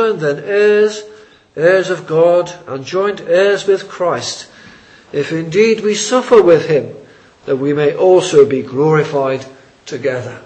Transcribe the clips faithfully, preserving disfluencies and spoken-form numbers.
children, then heirs, heirs of God, and joint heirs with Christ, if indeed we suffer with him, that we may also be glorified together.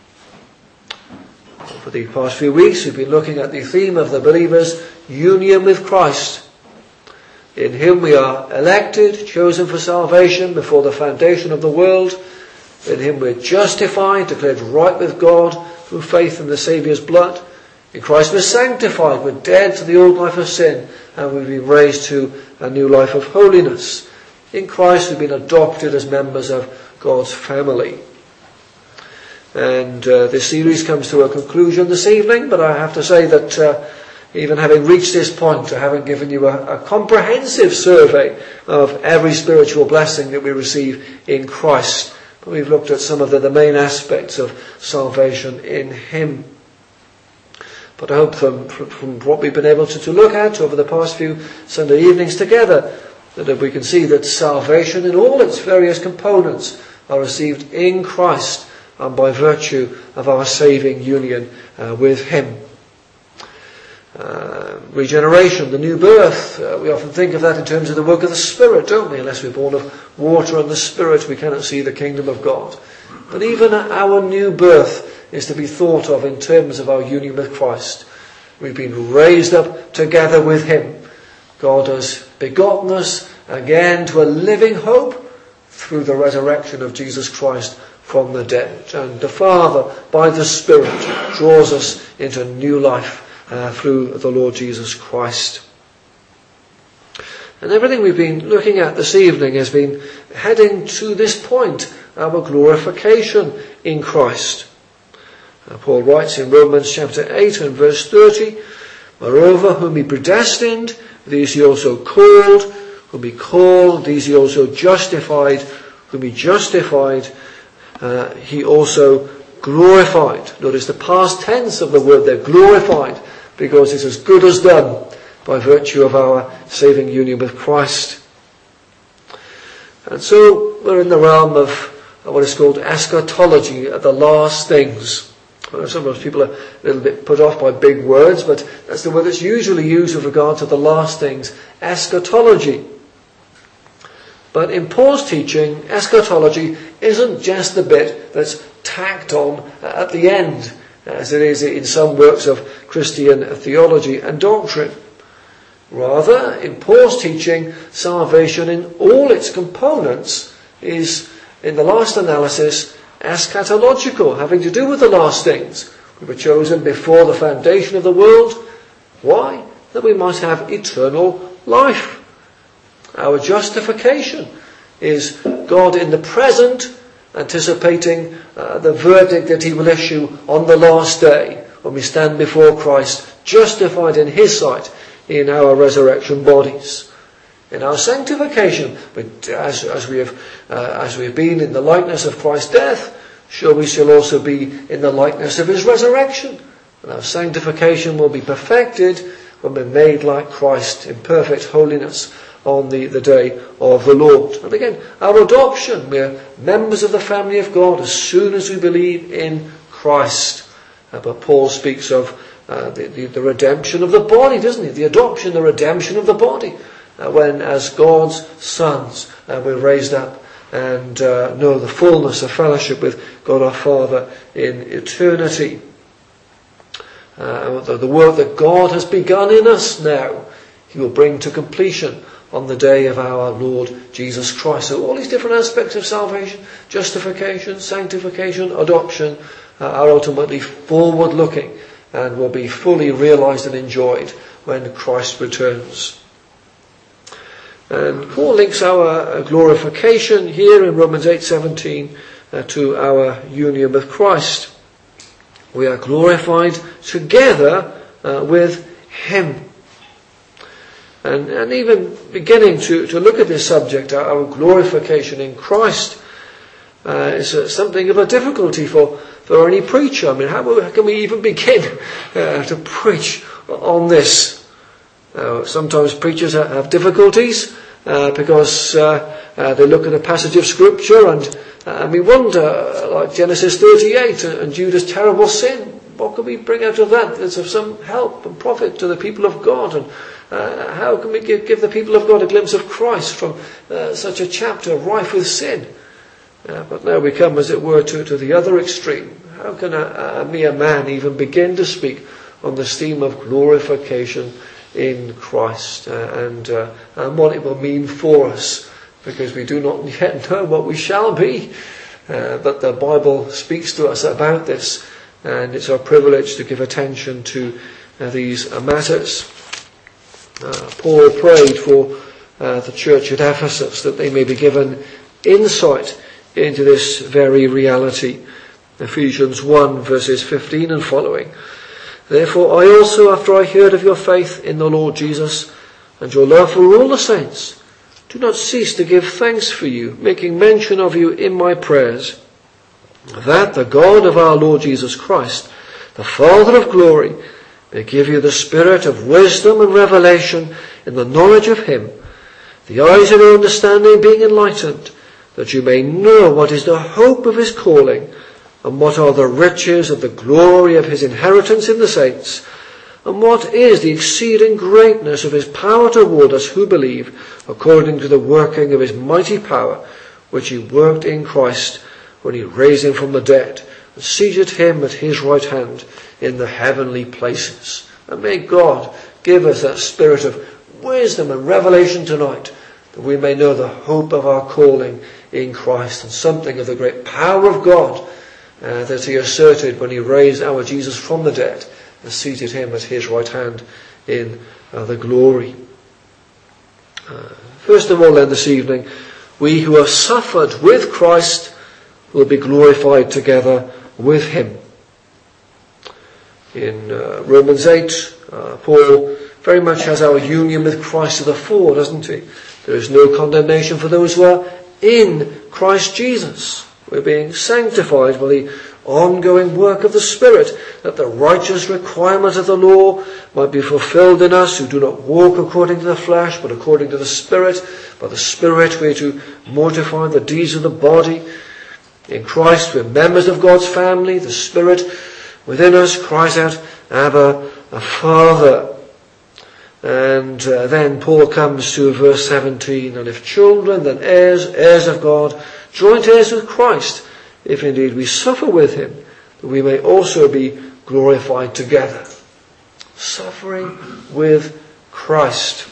For the past few weeks we've been looking at the theme of the believer's union with Christ. In him we are elected, chosen for salvation before the foundation of the world. In him we're justified, declared right with God through faith in the Saviour's blood. In Christ we're sanctified, we're dead to the old life of sin, and we've been raised to a new life of holiness. In Christ we've been adopted as members of God's family. And uh, this series comes to a conclusion this evening, but I have to say that uh, even having reached this point, I haven't given you a, a comprehensive survey of every spiritual blessing that we receive in Christ. But we've looked at some of the, the main aspects of salvation in him. But I hope from, from, from what we've been able to, to look at over the past few Sunday evenings together, that if we can see that salvation in all its various components are received in Christ and by virtue of our saving union uh, with him. Uh, regeneration, the new birth, uh, we often think of that in terms of the work of the Spirit, don't we? Unless we're born of water and the Spirit, we cannot see the kingdom of God. But even our new birth is to be thought of in terms of our union with Christ. We've been raised up together with him. God has begotten us again to a living hope through the resurrection of Jesus Christ from the dead. And the Father, by the Spirit, draws us into new life uh, through the Lord Jesus Christ. And everything we've been looking at this evening has been heading to this point, our glorification in Christ. Uh, Paul writes in Romans chapter eight and verse thirty, "Moreover, whom he predestined, these he also called, whom he called, these he also justified, whom he justified, uh, he also glorified." Notice the past tense of the word there, glorified, because it's as good as done by virtue of our saving union with Christ. And so we're in the realm of what is called eschatology, the last things. Sometimes people are a little bit put off by big words, but that's the word that's usually used with regard to the last things, eschatology. But in Paul's teaching, eschatology isn't just the bit that's tacked on at the end, as it is in some works of Christian theology and doctrine. Rather, in Paul's teaching, salvation in all its components is, in the last analysis, eschatological, having to do with the last things. We were chosen before the foundation of the world. Why? That we might have eternal life. Our justification is God in the present, anticipating uh, the verdict that he will issue on the last day, when we stand before Christ, justified in his sight in our resurrection bodies. In our sanctification, but as, as we have uh, as we have been in the likeness of Christ's death, sure we shall also be in the likeness of his resurrection. And our sanctification will be perfected when we're made like Christ in perfect holiness on the, the day of the Lord. And again, our adoption, we're members of the family of God as soon as we believe in Christ. Uh, but Paul speaks of uh, the, the, the redemption of the body, doesn't he? The adoption, the redemption of the body. Uh, when as God's sons uh, we're raised up and uh, know the fullness of fellowship with God our Father in eternity. Uh, the, the work that God has begun in us now, he will bring to completion on the day of our Lord Jesus Christ. So all these different aspects of salvation, justification, sanctification, adoption, uh, are ultimately forward-looking and will be fully realized and enjoyed when Christ returns. And Paul links our glorification here in Romans eight seventeen uh, to our union with Christ. We are glorified together uh, with him. And, and even beginning to, to look at this subject, our, our glorification in Christ, uh, is uh, something of a difficulty for, for any preacher. I mean, how, how can we even begin uh, to preach on this? Uh, sometimes preachers have difficulties uh, because uh, uh, they look at a passage of Scripture and, uh, and we wonder, like Genesis thirty-eight and Judah's terrible sin. what can we bring out of that that's of some help and profit to the people of God? And uh, how can we give, give the people of God a glimpse of Christ from uh, such a chapter rife with sin? Uh, but now we come, as it were, to, to the other extreme. How can a, a mere man even begin to speak on this theme of glorification in Christ, uh, and, uh, and what it will mean for us, because we do not yet know what we shall be. Uh, but the Bible speaks to us about this, and it's our privilege to give attention to uh, these uh, matters. Uh, Paul prayed for uh, the church at Ephesus that they may be given insight into this very reality. Ephesians one verses fifteen and following. Therefore I also, after I heard of your faith in the Lord Jesus and your love for all the saints, do not cease to give thanks for you, making mention of you in my prayers, that the God of our Lord Jesus Christ, the Father of glory, may give you the spirit of wisdom and revelation in the knowledge of him, the eyes of your understanding being enlightened, that you may know what is the hope of his calling, and what are the riches of the glory of his inheritance in the saints, and what is the exceeding greatness of his power toward us who believe, according to the working of his mighty power, which he worked in Christ when he raised him from the dead, and seated him at his right hand in the heavenly places. And may God give us that spirit of wisdom and revelation tonight, that we may know the hope of our calling in Christ, and something of the great power of God Uh, that he asserted when he raised our Jesus from the dead and seated him at his right hand in uh, the glory. Uh, first of all then this evening, we who have suffered with Christ will be glorified together with him. In uh, Romans eight, uh, Paul very much has our union with Christ to the fore, doesn't he? There is no condemnation for those who are in Christ Jesus. We're being sanctified by the ongoing work of the Spirit, that the righteous requirement of the law might be fulfilled in us who do not walk according to the flesh, but according to the Spirit. By the Spirit we are to mortify the deeds of the body. In Christ we're members of God's family. The Spirit within us cries out, Abba, a Father. And uh, then Paul comes to verse seventeen, and if children, then heirs, heirs of God, joint heirs with Christ, if indeed we suffer with him, that we may also be glorified together. Suffering with Christ.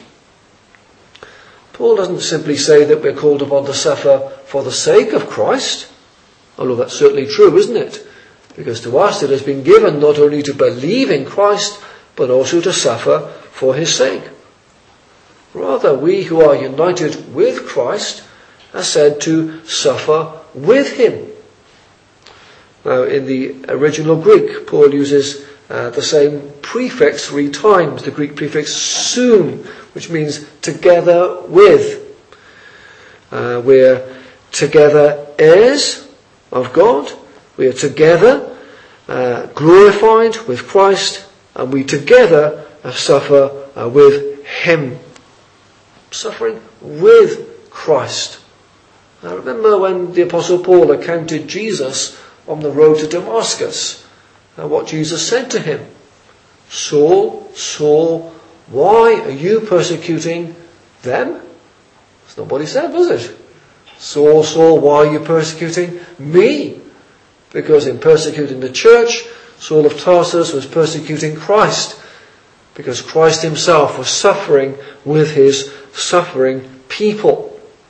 Paul doesn't simply say that we're called upon to suffer for the sake of Christ, although that's certainly true, isn't it? Because to us it has been given not only to believe in Christ, but also to suffer for his sake. Rather, we who are united with Christ are said to suffer with him. Now, in the original Greek, Paul uses uh, the same prefix three times, the Greek prefix soon, which means together with. Uh, we're together heirs of God, we are together uh, glorified with Christ, and we together uh, suffer uh, with him. Suffering with Christ. Now remember when the Apostle Paul encountered Jesus on the road to Damascus, and what Jesus said to him. Saul, Saul, why are you persecuting them? That's not what he said, was it? Saul, Saul, why are you persecuting me? Because in persecuting the church, Saul of Tarsus was persecuting Christ, because Christ himself was suffering with his suffering people.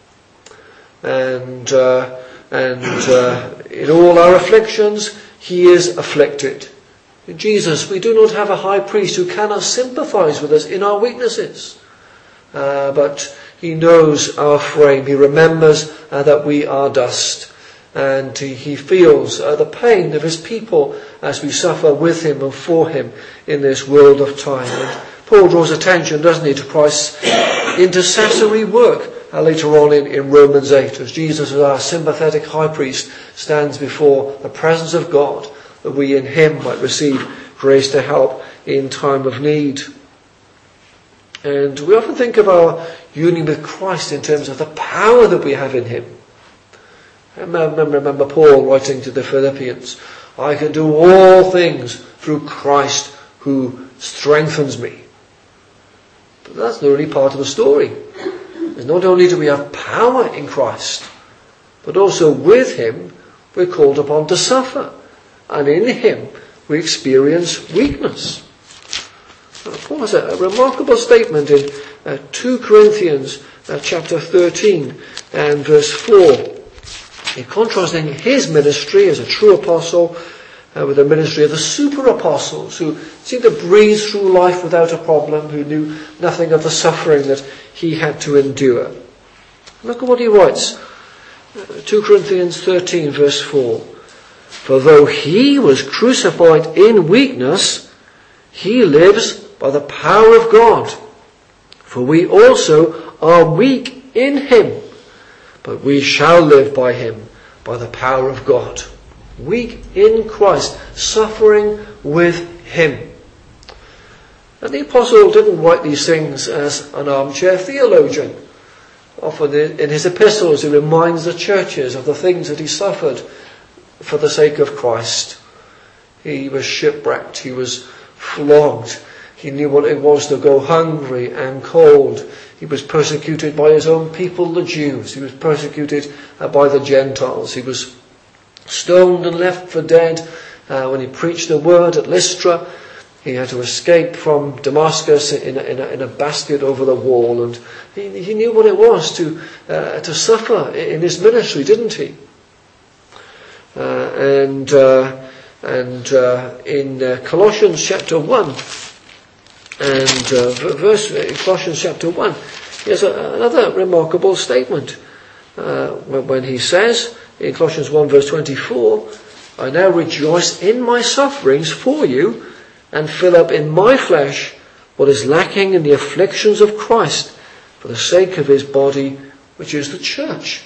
And uh, and uh, in all our afflictions, he is afflicted. In Jesus, we do not have a high priest who cannot sympathize with us in our weaknesses. Uh, but he knows our frame. He remembers uh, that we are dust. And he, he feels uh, the pain of his people as we suffer with him and for him in this world of time. And Paul draws attention, doesn't he, to Christ's intercessory work uh, later on in, in Romans eight, as Jesus, as our sympathetic high priest, stands before the presence of God, that we in him might receive grace to help in time of need. And we often think of our union with Christ in terms of the power that we have in him. Remember, remember Paul writing to the Philippians, I can do all things through Christ who strengthens me. But that's the only part of the story. It's not only do we have power in Christ, but also with him we're called upon to suffer. And in him we experience weakness. Uh, Paul has a, a remarkable statement in uh, two Corinthians uh, chapter thirteen and verse four. In contrasting his ministry as a true apostle uh, with the ministry of the super apostles who seemed to breeze through life without a problem, who knew nothing of the suffering that he had to endure. Look at what he writes. Uh, two Corinthians thirteen verse four. For though he was crucified in weakness, he lives by the power of God. For we also are weak in him, but we shall live by him, by the power of God. Weak in Christ, suffering with him. And the apostle didn't write these things as an armchair theologian. Often in his epistles he reminds the churches of the things that he suffered for the sake of Christ. He was shipwrecked, he was flogged, he knew what it was to go hungry and cold. He was persecuted by his own people, the Jews. He was persecuted uh, by the Gentiles. He was stoned and left for dead uh, when he preached the word at Lystra. He had to escape from Damascus in a, in a, in a basket over the wall. And he, he knew what it was to, uh, to suffer in his ministry, didn't he? Uh, and uh, and uh, in uh, Colossians chapter one, and uh, verse Colossians chapter one, he has a, another remarkable statement uh, when he says in Colossians one verse twenty-four, I now rejoice in my sufferings for you, and fill up in my flesh what is lacking in the afflictions of Christ, for the sake of his body, which is the church.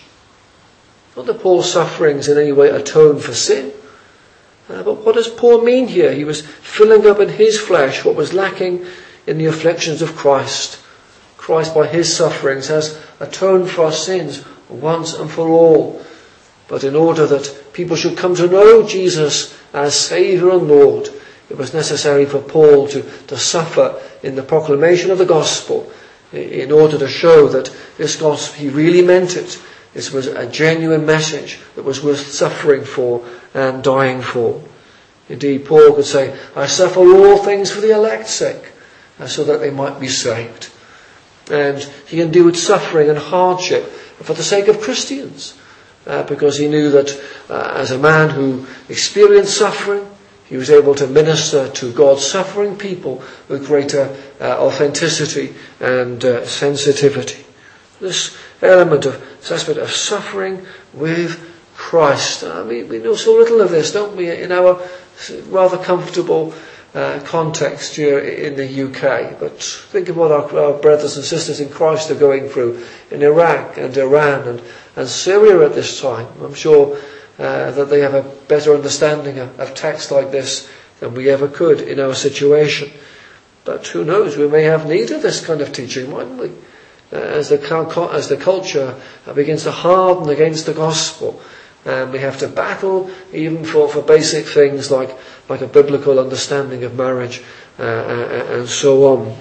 Not that Paul's sufferings in any way atone for sin. Uh, but what does Paul mean here? He was filling up in his flesh what was lacking in the afflictions of Christ. Christ by his sufferings has atoned for our sins once and for all. But in order that people should come to know Jesus as Saviour and Lord, it was necessary for Paul to, to suffer in the proclamation of the gospel in order to show that this gospel, he really meant it. This was a genuine message that was worth suffering for and dying for. Indeed, Paul could say, I suffer all things for the elect's sake, so that they might be saved. And he endured suffering and hardship for the sake of Christians, uh, because he knew that uh, as a man who experienced suffering, he was able to minister to God's suffering people with greater uh, authenticity and uh, sensitivity. This element of, this aspect of suffering with Christ. I mean, we know so little of this, don't we, in our rather comfortable uh, context here in the U K. But think of what our, our brothers and sisters in Christ are going through in Iraq and Iran and, and Syria at this time. I'm sure uh, that they have a better understanding of, of text like this than we ever could in our situation. But who knows, we may have need of this kind of teaching, mightn't we? As the, as the culture begins to harden against the gospel, and we have to battle even for, for basic things like, like a biblical understanding of marriage uh, and so on.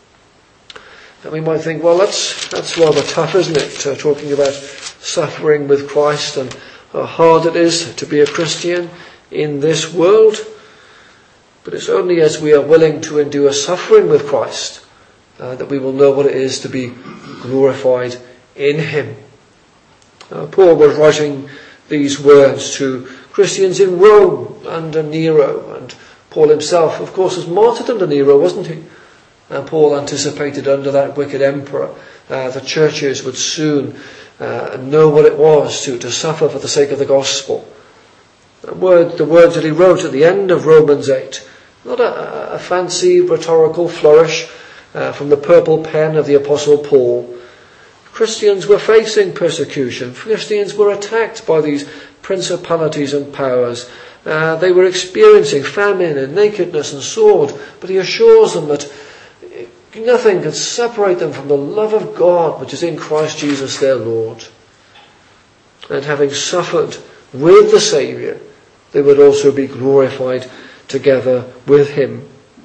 And we might think, well, that's that's rather tough, isn't it? Uh, talking about suffering with Christ and how hard it is to be a Christian in this world. But it's only as we are willing to endure suffering with Christ Uh, that we will know what it is to be glorified in him. Uh, Paul was writing these words to Christians in Rome under Nero, and Paul himself, of course, was martyred under Nero, wasn't he? And Paul anticipated under that wicked emperor uh, the churches would soon uh, know what it was to, to suffer for the sake of the gospel. The, word, the words that he wrote at the end of Romans eight, not a, a fancy rhetorical flourish Uh, from the purple pen of the Apostle Paul. Christians were facing persecution. Christians were attacked by these principalities and powers. Uh, they were experiencing famine and nakedness and sword. But he assures them that nothing can separate them from the love of God which is in Christ Jesus their Lord. And having suffered with the Saviour, they would also be glorified together with him.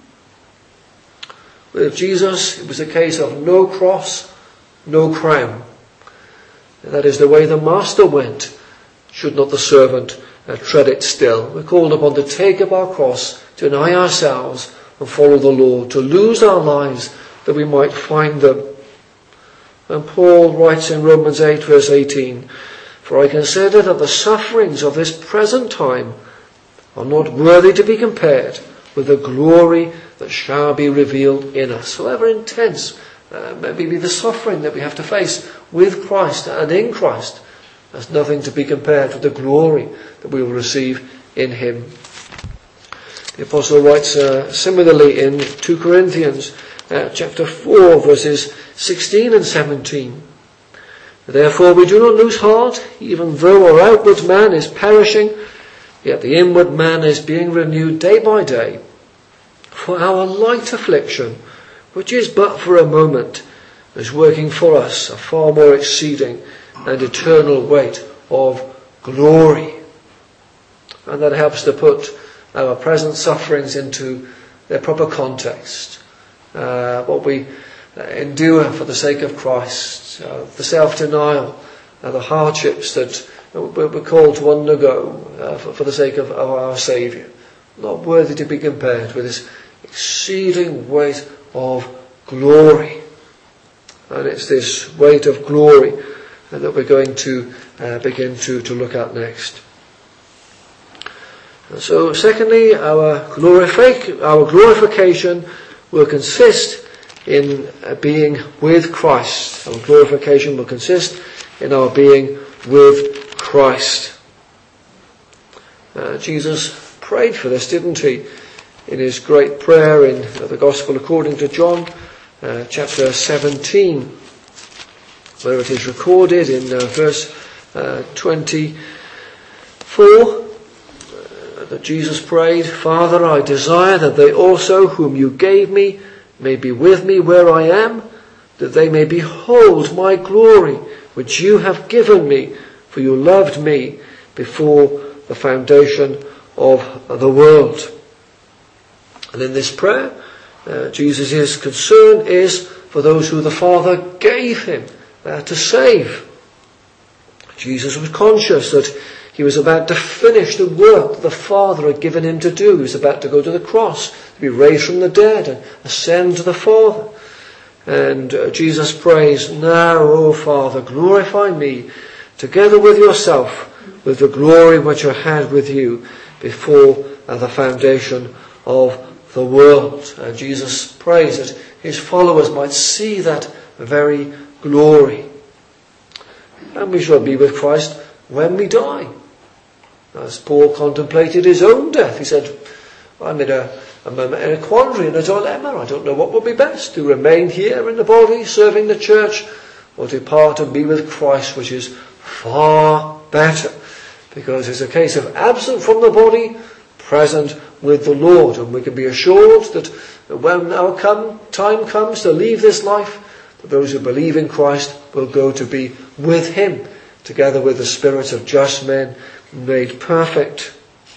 With Jesus, it was a case of no cross, no crown. That is the way the master went. Should not the servant uh, tread it still? We're called upon to take up our cross, to deny ourselves and follow the Lord, to lose our lives that we might find them. And Paul writes in Romans eight verse eighteen, "For I consider that the sufferings of this present time are not worthy to be compared with the glory that shall be revealed in us." However intense uh, maybe be the suffering that we have to face with Christ and in Christ, there's nothing to be compared with the glory that we will receive in him. The apostle writes uh, similarly in two Corinthians uh, chapter four verses sixteen and seventeen. "Therefore we do not lose heart, even though our outward man is perishing, yet the inward man is being renewed day by day. For our light affliction, which is but for a moment, is working for us a far more exceeding and eternal weight of glory." And that helps to put our present sufferings into their proper context. Uh, what we endure for the sake of Christ, uh, the self-denial, uh, the hardships that we're called to undergo uh, for, for the sake of, of our Saviour, not worthy to be compared with this exceeding weight of glory. And it's this weight of glory uh, that we're going to uh, begin to, to look at next. And so secondly, our, glorific- our glorification will consist in uh, being with Christ. Our glorification will consist in our being with Christ. Uh, Jesus prayed for this, didn't he? In his great prayer in the Gospel according to John, uh, chapter seventeen, where it is recorded in uh, verse uh, twenty-four, uh, that Jesus prayed, "Father, I desire that they also whom you gave me may be with me where I am, that they may behold my glory, which you have given me, for you loved me before the foundation of the world." And in this prayer, uh, Jesus' concern is for those who the Father gave him uh, to save. Jesus was conscious that he was about to finish the work that the Father had given him to do. He was about to go to the cross, to be raised from the dead and ascend to the Father. And uh, Jesus prays, "Now, O Father, glorify me together with yourself, with the glory which I had with you before uh, the foundation of the world." And Jesus prays that his followers might see that very glory. And we shall be with Christ when we die. As Paul contemplated his own death, he said, "I'm in a, I'm in a quandary, in a dilemma. I don't know what would be best, to remain here in the body, serving the church, or depart and be with Christ, which is far better." Because it's a case of absent from the body, present with the Lord. And we can be assured that when our come, time comes to leave this life, that those who believe in Christ will go to be with him, together with the spirits of just men made perfect.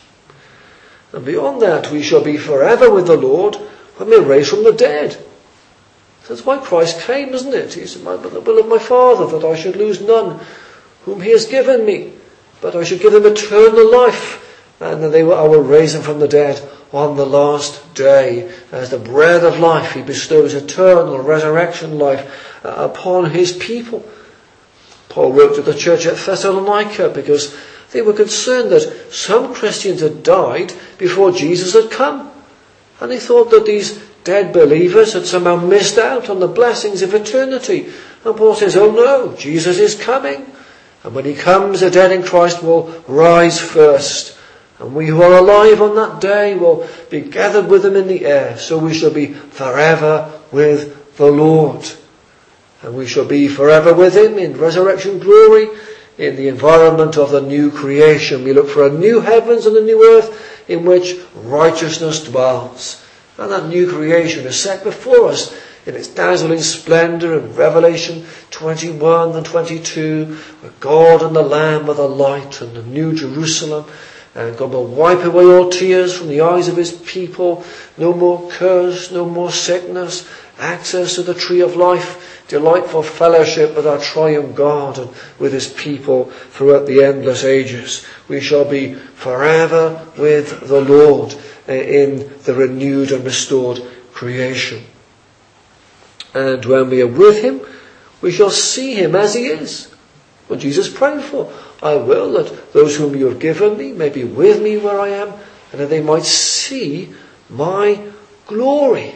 And beyond that, we shall be forever with the Lord when we're raised from the dead. That's why Christ came, isn't it? He said, "By the will of my Father, that I should lose none whom he has given me, but I should give them eternal life, and that they will, I will raise them from the dead on the last day. As the bread of life, he bestows eternal resurrection life uh, upon his people." Paul wrote to the church at Thessalonica because they were concerned that some Christians had died before Jesus had come. And they thought that these dead believers had somehow missed out on the blessings of eternity. And Paul says, "Oh no, Jesus is coming. And when he comes, the dead in Christ will rise first. And we who are alive on that day will be gathered with him in the air. So we shall be forever with the Lord. And we shall be forever with him in resurrection glory, in the environment of the new creation. We look for a new heavens and a new earth in which righteousness dwells. And that new creation is set before us in its dazzling splendour in Revelation twenty-one and twenty-two, where God and the Lamb are the light, and the new Jerusalem And God will wipe away all tears from the eyes of his people. No more curse, no more sickness. Access to the tree of life. Delightful fellowship with our triune God and with his people throughout the endless ages. We shall be forever with the Lord in the renewed and restored creation. And when we are with him, we shall see him as he is. What Jesus prayed for. I will that those whom you have given me may be with me where I am, and that they might see my glory.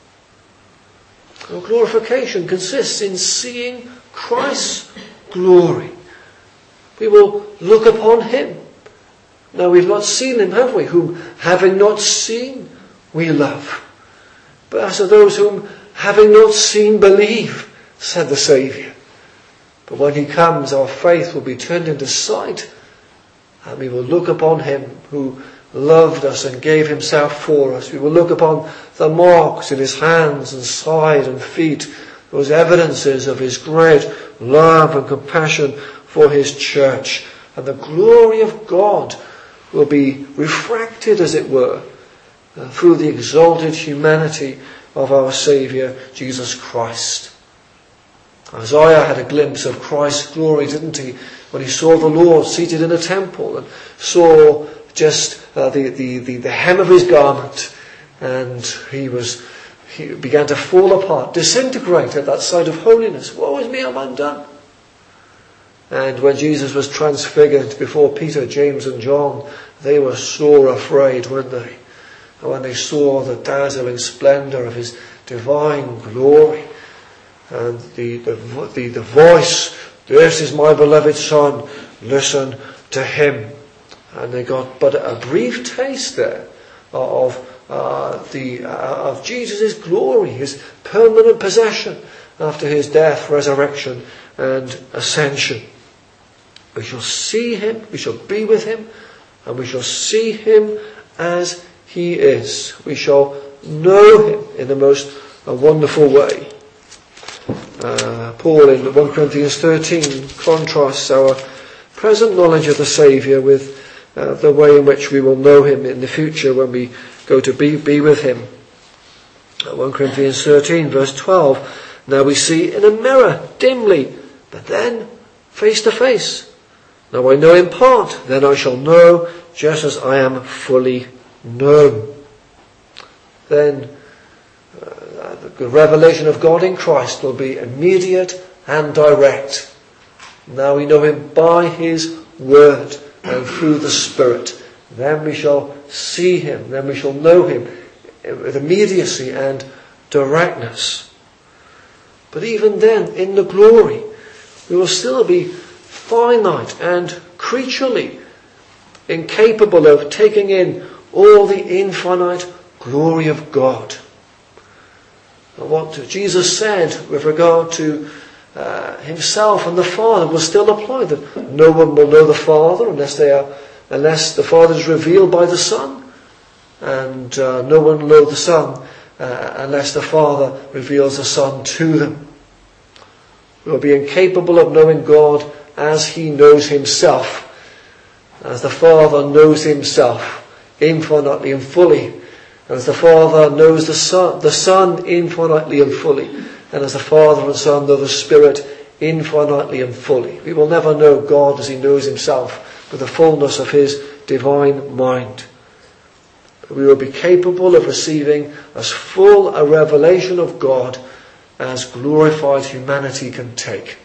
Well, glorification consists in seeing Christ's glory. We will look upon him. Now we've not seen him, have we? Whom having not seen, we love. But as to those whom having not seen, believe, said the Saviour. But when he comes, our faith will be turned into sight, and we will look upon him who loved us and gave himself for us. We will look upon the marks in his hands and side and feet, those evidences of his great love and compassion for his church. And the glory of God will be refracted, as it were, uh, through the exalted humanity of our Saviour, Jesus Christ. Isaiah had a glimpse of Christ's glory, didn't he? When he saw the Lord seated in a temple and saw just uh, the, the, the, the hem of his garment, and he was he began to fall apart, disintegrate at that sight of holiness. Woe is me, I'm undone. And when Jesus was transfigured before Peter, James and John, they were sore afraid, weren't they? And when they saw the dazzling splendour of his divine glory, and the, the, the, the voice, this is my beloved Son, listen to him. And they got but a brief taste there of uh, the uh, of Jesus' glory, his permanent possession after his death, resurrection and ascension. We shall see him, we shall be with him, and we shall see him as he is. We shall know him in the most uh, wonderful way. Uh, Paul in First Corinthians thirteen contrasts our present knowledge of the Saviour with uh, the way in which we will know him in the future when we go to be, be with him. Uh, First Corinthians thirteen verse twelve, now we see in a mirror dimly, but then face to face. Now I know in part, then I shall know just as I am fully known. Then uh, the revelation of God in Christ will be immediate and direct. Now we know him by his word and through the Spirit. Then we shall see him, then we shall know him with immediacy and directness. But even then, in the glory, we will still be finite and creaturely, incapable of taking in all the infinite glory of God. And what Jesus said with regard to uh, himself and the Father will still apply, that no one will know the Father unless they are, unless the Father is revealed by the Son, and uh, no one will know the Son uh, unless the Father reveals the Son to them. We will be incapable of knowing God as he knows himself, as the Father knows himself infinitely and fully, as the Father knows the Son, the Son infinitely and fully, and as the Father and Son know the Spirit infinitely and fully. We will never know God as he knows himself with the fullness of his divine mind. But we will be capable of receiving as full a revelation of God as glorified humanity can take.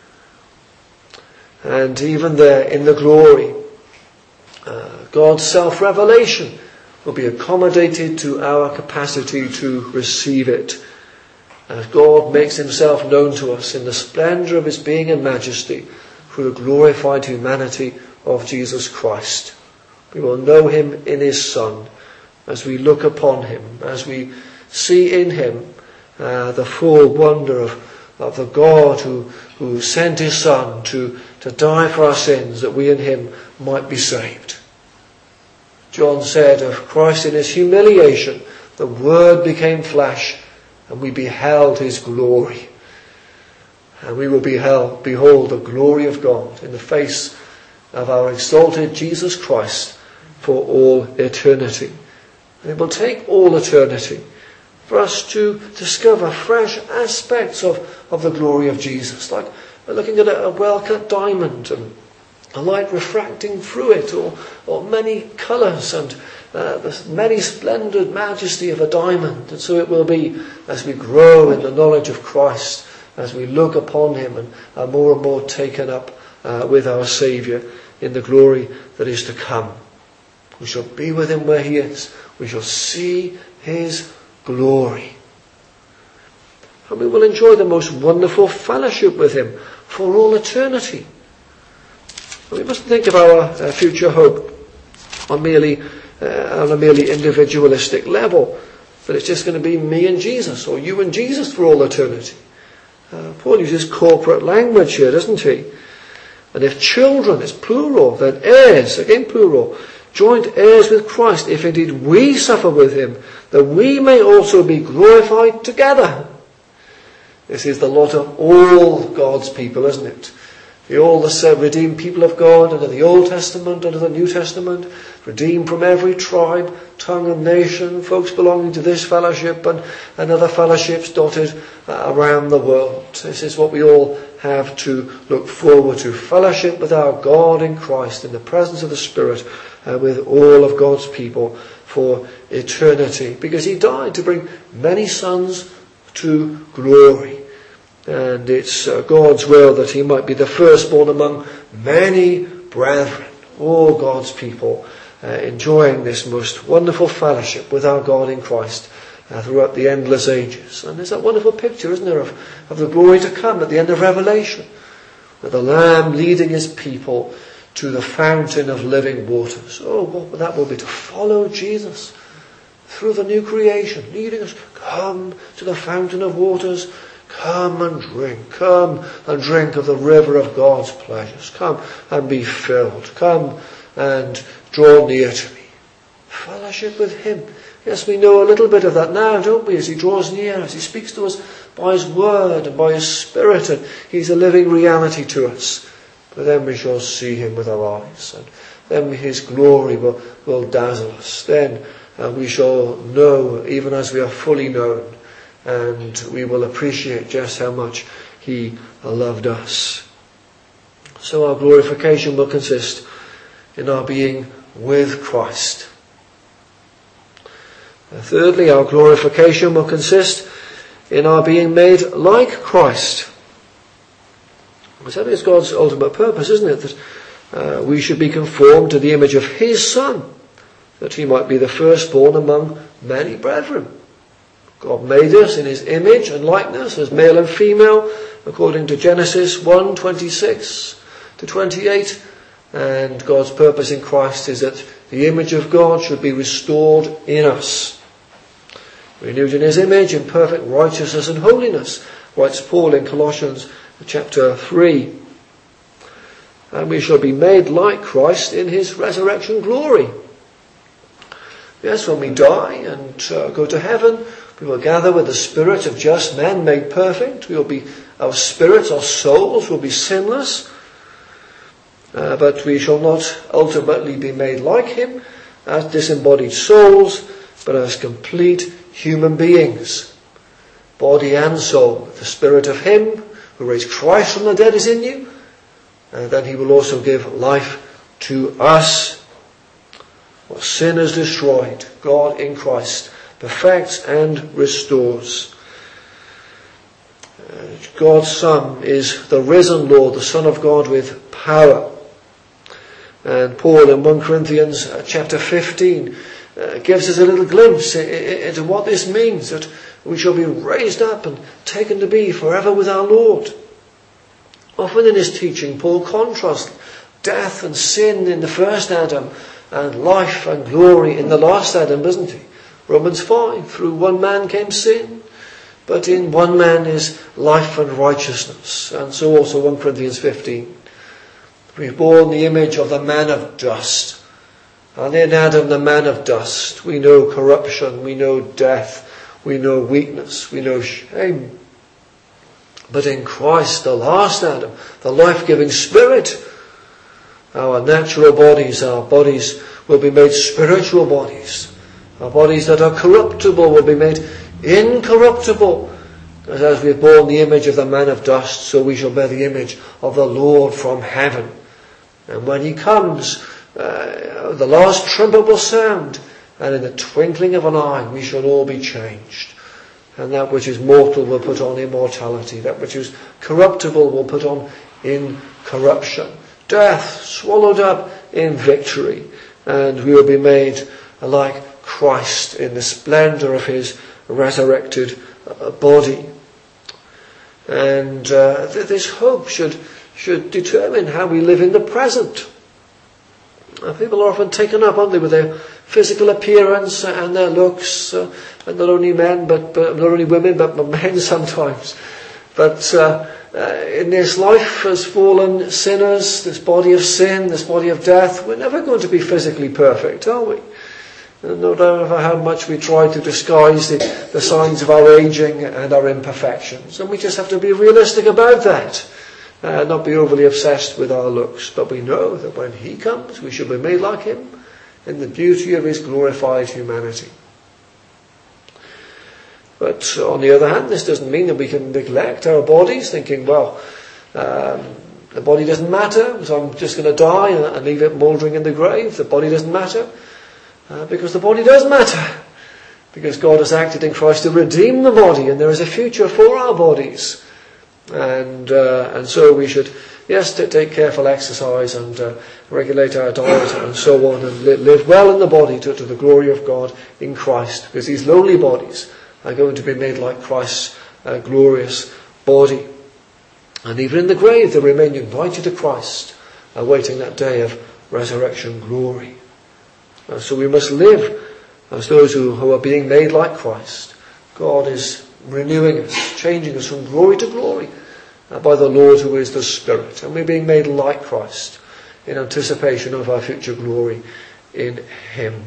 And even there in the glory, uh, God's self-revelation will be accommodated to our capacity to receive it. As God makes himself known to us in the splendour of his being and majesty through the glorified humanity of Jesus Christ. We will know him in his Son as we look upon him, as we see in him uh, the full wonder of, of the God who, who sent his Son to, to die for our sins, that we in him might be saved. John said of Christ in his humiliation, the Word became flesh, and we beheld his glory. And we will beheld, behold the glory of God in the face of our exalted Jesus Christ, for all eternity. It will take all eternity for us to discover fresh aspects of, of the glory of Jesus, like looking at a, a well-cut diamond and a light refracting through it, or, or many colours and uh, the many splendid majesty of a diamond. And so it will be as we grow in the knowledge of Christ, as we look upon him and are more and more taken up uh, with our Saviour in the glory that is to come. We shall be with him where he is. We shall see his glory. And we will enjoy the most wonderful fellowship with him for all eternity. And we mustn't think of our uh, future hope on merely uh, on a merely individualistic level, that it's just going to be me and Jesus, or you and Jesus for all eternity. Uh, Paul uses corporate language here, doesn't he? And if children is plural, then heirs, again plural, joint heirs with Christ, if indeed we suffer with him, that we may also be glorified together. This is the lot of all God's people, isn't it? The all the redeemed people of God under the Old Testament, under the New Testament, redeemed from every tribe, tongue and nation, folks belonging to this fellowship and, and other fellowships dotted uh, around the world. This is what we all have to look forward to. Fellowship with our God in Christ, in the presence of the Spirit, uh, with all of God's people for eternity. Because he died to bring many sons to glory. And it's uh, God's will that he might be the firstborn among many brethren, all God's people, uh, enjoying this most wonderful fellowship with our God in Christ uh, throughout the endless ages. And there's that wonderful picture, isn't there, of, of the glory to come at the end of Revelation, with the Lamb leading his people to the fountain of living waters. Oh, what that will be, to follow Jesus through the new creation, leading us, come to the fountain of waters. Come and drink. Come and drink of the river of God's pleasures. Come and be filled. Come and draw near to me. Fellowship with him. Yes, we know a little bit of that now, don't we? As he draws near, as he speaks to us by his word and by his Spirit, and he's a living reality to us. But then we shall see him with our eyes, and then his glory will, will dazzle us. Then uh, we shall know, even as we are fully known, and we will appreciate just how much he loved us. So our glorification will consist in our being with Christ. And thirdly, our glorification will consist in our being made like Christ. That is God's ultimate purpose, isn't it? That uh, we should be conformed to the image of his Son, that he might be the firstborn among many brethren. God made us in his image and likeness as male and female, according to Genesis one, twenty-six to twenty-eight. And God's purpose in Christ is that the image of God should be restored in us. Renewed in his image in perfect righteousness and holiness, writes Paul in Colossians chapter three. And we shall be made like Christ in his resurrection glory. Yes, when we die and uh, go to heaven, we will gather with the spirit of just men made perfect. We will be, our spirits, our souls will be sinless. Uh, but we shall not ultimately be made like him as disembodied souls, but as complete human beings, body and soul. The Spirit of him who raised Christ from the dead is in you, and then he will also give life to us. What sin has destroyed, God in Christ perfects and restores. Uh, God's Son is the risen Lord, the Son of God with power. And Paul in First Corinthians chapter fifteen uh, gives us a little glimpse into what this means, that we shall be raised up and taken to be forever with our Lord. Often in his teaching, Paul contrasts death and sin in the first Adam and life and glory in the last Adam, doesn't he? Romans five, through one man came sin, but in one man is life and righteousness. And so also First Corinthians fifteen. We've borne the image of the man of dust. And in Adam, the man of dust, we know corruption, we know death, we know weakness, we know shame. But in Christ, the last Adam, the life-giving Spirit, our natural bodies, our bodies will be made spiritual bodies. Our bodies that are corruptible will be made incorruptible. As, as we have borne the image of the man of dust, so we shall bear the image of the Lord from heaven. And when he comes, uh, the last trumpet will sound, and in the twinkling of an eye we shall all be changed. And that which is mortal will put on immortality. That which is corruptible will put on incorruption. Death swallowed up in victory. And we will be made like Christ in the splendour of his resurrected body. And uh, th- this hope should, should determine how we live in the present. Uh, people are often taken up, aren't they, with their physical appearance and their looks, uh, and not only men, but, but not only women, but, but men sometimes. But uh, uh, in this life as fallen sinners, this body of sin, this body of death, we're never going to be physically perfect, are we? And no matter how much we try to disguise the, the signs of our aging and our imperfections. And we just have to be realistic about that. Uh, not be overly obsessed with our looks, but we know that when he comes, we shall be made like him in the beauty of his glorified humanity. But on the other hand, this doesn't mean that we can neglect our bodies, thinking, well, um, the body doesn't matter, so I'm just going to die and, and leave it mouldering in the grave. The body doesn't matter, uh, because the body does matter. Because God has acted in Christ to redeem the body, and there is a future for our bodies. And uh, and so we should, yes, to take careful exercise and uh, regulate our diet and so on, and li- live well in the body to, to the glory of God in Christ, because these lowly bodies are going to be made like Christ's uh, glorious body. And even in the grave, they remain united to Christ, awaiting that day of resurrection glory. Uh, so we must live as those who, who are being made like Christ. God is renewing us, changing us from glory to glory uh, by the Lord who is the Spirit. And we're being made like Christ in anticipation of our future glory in him.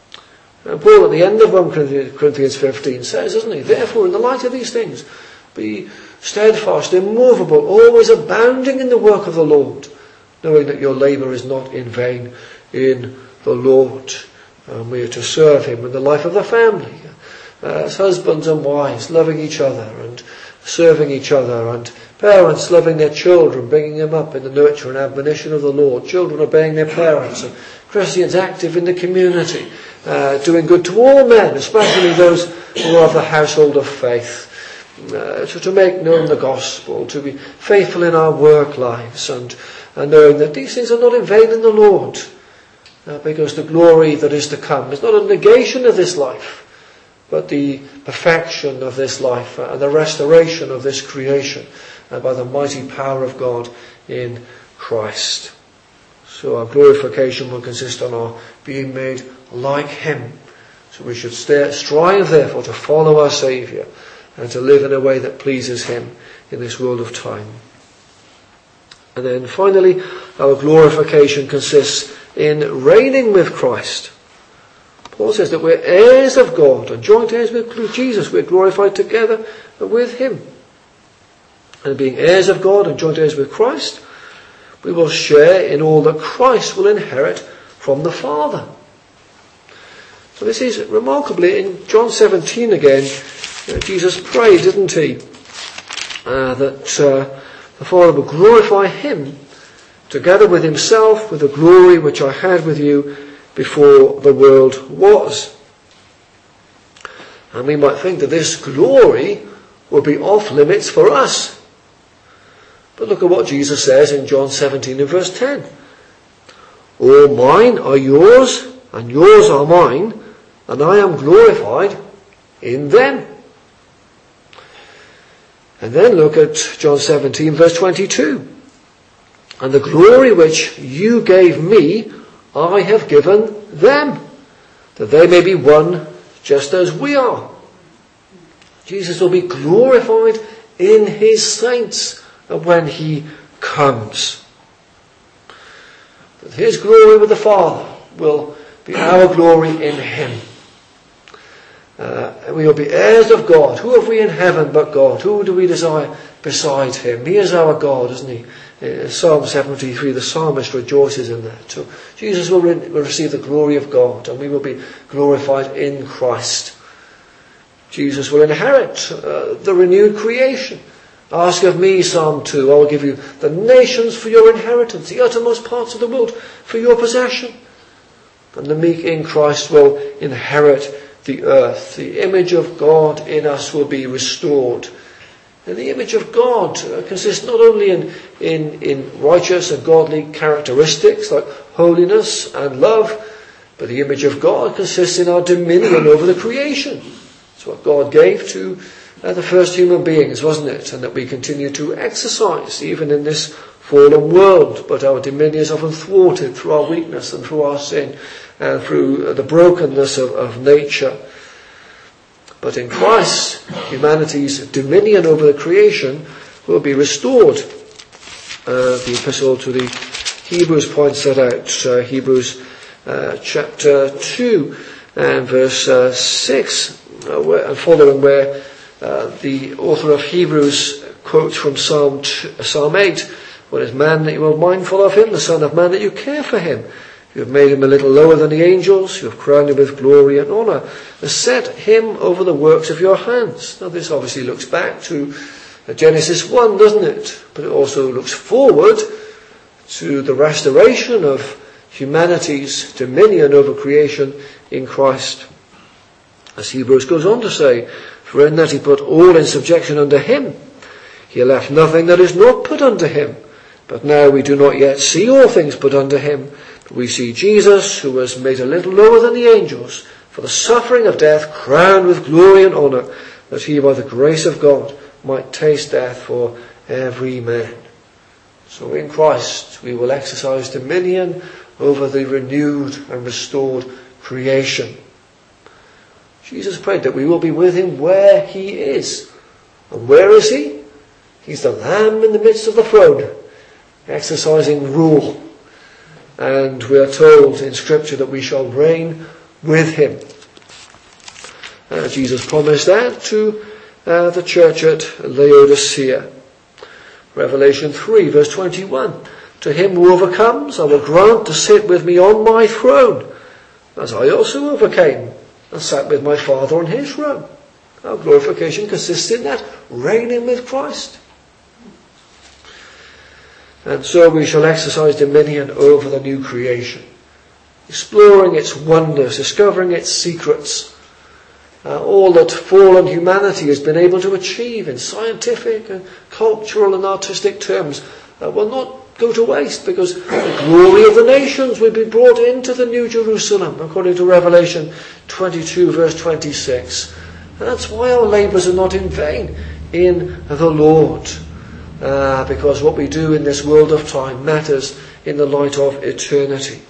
And Paul at the end of First Corinthians fifteen says, doesn't he, therefore in the light of these things, be steadfast, immovable, always abounding in the work of the Lord, knowing that your labour is not in vain in the Lord. And we are to serve him in the life of the family, Uh, as husbands and wives, loving each other and serving each other, and parents loving their children, bringing them up in the nurture and admonition of the Lord, children obeying their parents, and Christians active in the community, uh, doing good to all men, especially those who are of the household of faith, uh, so to make known the gospel, to be faithful in our work lives, and, and knowing that these things are not in vain in the Lord, uh, because the glory that is to come is not a negation of this life, but the perfection of this life and the restoration of this creation by the mighty power of God in Christ. So our glorification will consist on our being made like him. So we should strive therefore to follow our Saviour and to live in a way that pleases him in this world of time. And then finally, our glorification consists in reigning with Christ. Paul says that we're heirs of God and joint heirs with Jesus. We're glorified together with him. And being heirs of God and joint heirs with Christ, we will share in all that Christ will inherit from the Father. So this is remarkably in John seventeen again, uh, Jesus prayed, didn't he, uh, that uh, the Father will glorify him together with himself with the glory which I had with you before the world was. And we might think that this glory will be off limits for us. But look at what Jesus says in John seventeen and verse ten. All mine are yours, and yours are mine, and I am glorified in them. And then look at John seventeen verse twenty-two. And the glory which you gave me, I have given them, that they may be one just as we are. Jesus will be glorified in his saints when he comes. That his glory with the Father will be our glory in him. Uh, and we will be heirs of God. Who have we in heaven but God? Who do we desire besides him? He is our God, isn't he? In Psalm seventy-three, the psalmist rejoices in that. So Jesus will, re- will receive the glory of God, and we will be glorified in Christ. Jesus will inherit uh, the renewed creation. Ask of me, Psalm two, I will give you the nations for your inheritance, the uttermost parts of the world for your possession. And the meek in Christ will inherit the earth. The image of God in us will be restored. And the image of God consists not only in, in, in righteous and godly characteristics like holiness and love, but the image of God consists in our dominion over the creation. It's what God gave to uh, the first human beings, wasn't it? And that we continue to exercise even in this fallen world. But our dominion is often thwarted through our weakness and through our sin and through the brokenness of, of nature. But in Christ, humanity's dominion over the creation will be restored. Uh, the epistle to the Hebrews points that out. Uh, Hebrews uh, chapter two and verse uh, six uh, where, and following, where uh, the author of Hebrews quotes from Psalm two, Psalm eight, "What is man that you are mindful of him, the Son of Man that you care for him? You have made him a little lower than the angels. You have crowned him with glory and honour, and set him over the works of your hands." Now this obviously looks back to Genesis one, doesn't it? But it also looks forward to the restoration of humanity's dominion over creation in Christ. As Hebrews goes on to say, "For in that he put all in subjection under him, he left nothing that is not put under him. But now we do not yet see all things put under him. We see Jesus, who was made a little lower than the angels, for the suffering of death, crowned with glory and honour, that he by the grace of God might taste death for every man." So in Christ we will exercise dominion over the renewed and restored creation. Jesus prayed that we will be with him where he is. And where is he? He's the Lamb in the midst of the throne, exercising rule. And we are told in Scripture that we shall reign with him. Uh, Jesus promised that to uh, the church at Laodicea. Revelation three verse twenty-one. "To him who overcomes I will grant to sit with me on my throne, as I also overcame and sat with my Father on his throne." Our glorification consists in that, reigning with Christ. And so we shall exercise dominion over the new creation, exploring its wonders, discovering its secrets. Uh, all that fallen humanity has been able to achieve in scientific and cultural and artistic terms uh, will not go to waste, because the glory of the nations will be brought into the New Jerusalem, according to Revelation twenty-two verse twenty-six. And that's why our labours are not in vain in the Lord. Uh, because what we do in this world of time matters in the light of eternity.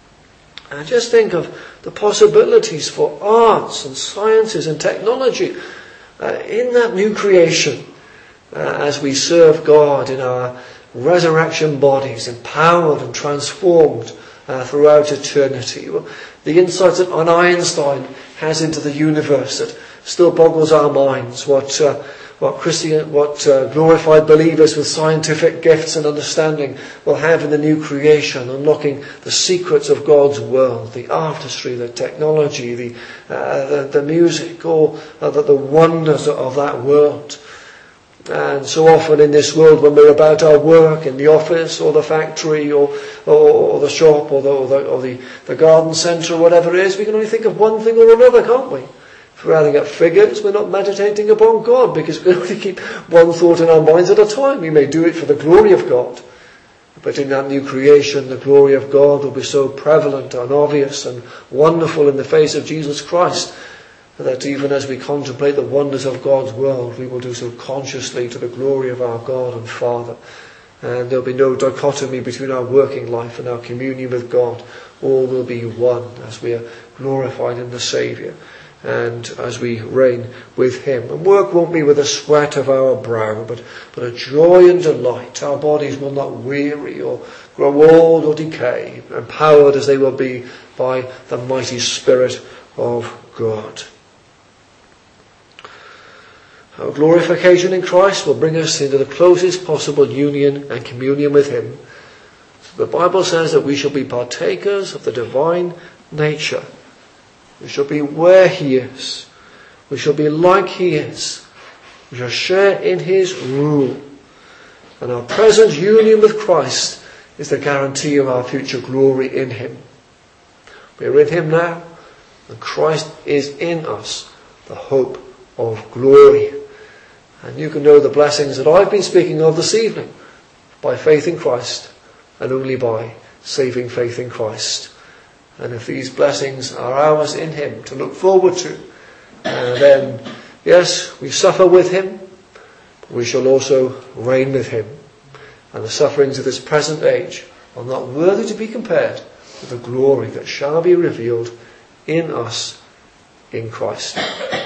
And just think of the possibilities for arts and sciences and technology uh, in that new creation uh, as we serve God in our resurrection bodies, empowered and transformed uh, throughout eternity. Well, the insights that Einstein has into the universe that still boggles our minds. What uh, What Christian, what uh, glorified believers with scientific gifts and understanding will have in the new creation, unlocking the secrets of God's world, the artistry, the technology, the uh, the, the music, all uh, the, the wonders of that world. And so often in this world, when we're about our work in the office or the factory or or, or the shop or the or the, or the, the garden centre or whatever it is, we can only think of one thing or another, can't we? If we're adding up figures, we're not meditating upon God, because we can only keep one thought in our minds at a time. We may do it for the glory of God, but in that new creation, the glory of God will be so prevalent and obvious and wonderful in the face of Jesus Christ, that even as we contemplate the wonders of God's world, we will do so consciously to the glory of our God and Father. And there'll be no dichotomy between our working life and our communion with God. All will be one as we are glorified in the Saviour, and as we reign with him. And work won't be with the sweat of our brow, but, but a joy and delight. Our bodies will not weary or grow old or decay, empowered as they will be by the mighty Spirit of God. Our glorification in Christ will bring us into the closest possible union and communion with him. The Bible says that we shall be partakers of the divine nature. We shall be where he is. We shall be like he is. We shall share in his rule. And our present union with Christ is the guarantee of our future glory in him. We are in him now, and Christ is in us, the hope of glory. And you can know the blessings that I've been speaking of this evening by faith in Christ, and only by saving faith in Christ. And if these blessings are ours in him to look forward to, uh, then yes, we suffer with him, but we shall also reign with him. And the sufferings of this present age are not worthy to be compared with the glory that shall be revealed in us in Christ.